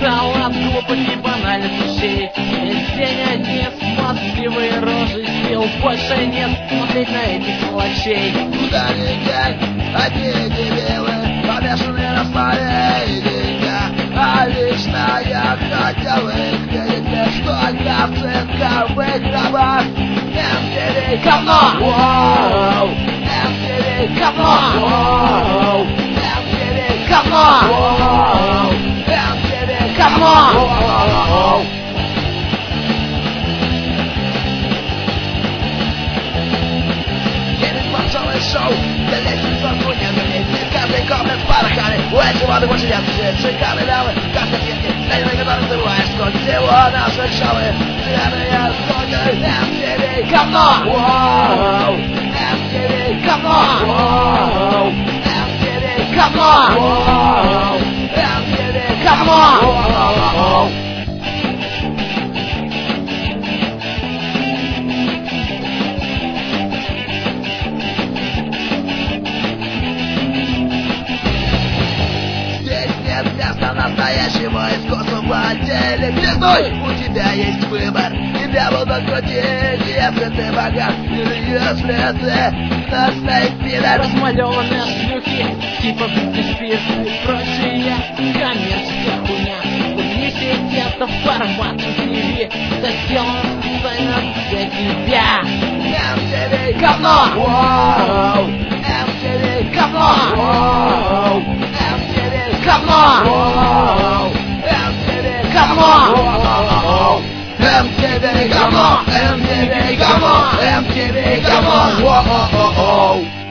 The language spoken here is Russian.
Салат глупых и банальных вещей. Весь день одни смазливые рожи, сил больше нет смотреть на этих мелочей. Куда ни глянь, одни дебилы, помешанные на славе и деньгах. А лично я хотел их видеть лишь только в цинковых гробах. MTV говно! Воу! MTV говно! Воу! MTV говно! Воу! MTV говно! Воу! Целое шоу, для лестниц возбудня, в каждой комнате с порохами. У этих воды больше нет, шикарные дамы, как картинки, на которых забываешь, сколько всего наших шоу. Наверное, сколько MTV говно! Воу! MTV говно! Воу! MTV говно! Воу! MTV говно! Воу! Место настоящего искусства в телевизной. У тебя есть выбор, тебя будут крутить, если ты богат или если ты настоящий пидор. Размалеванные шлюхи, типа Britney Spears и прочие коммерческая хуйня. Не сидят в формате TV, засел специально для тебя. MTV говно! Воу! MTV говно! Воу! MTV говно! Воу! MTV говно! Воу! MTV говно! MTV говно! MTV говно! Воу!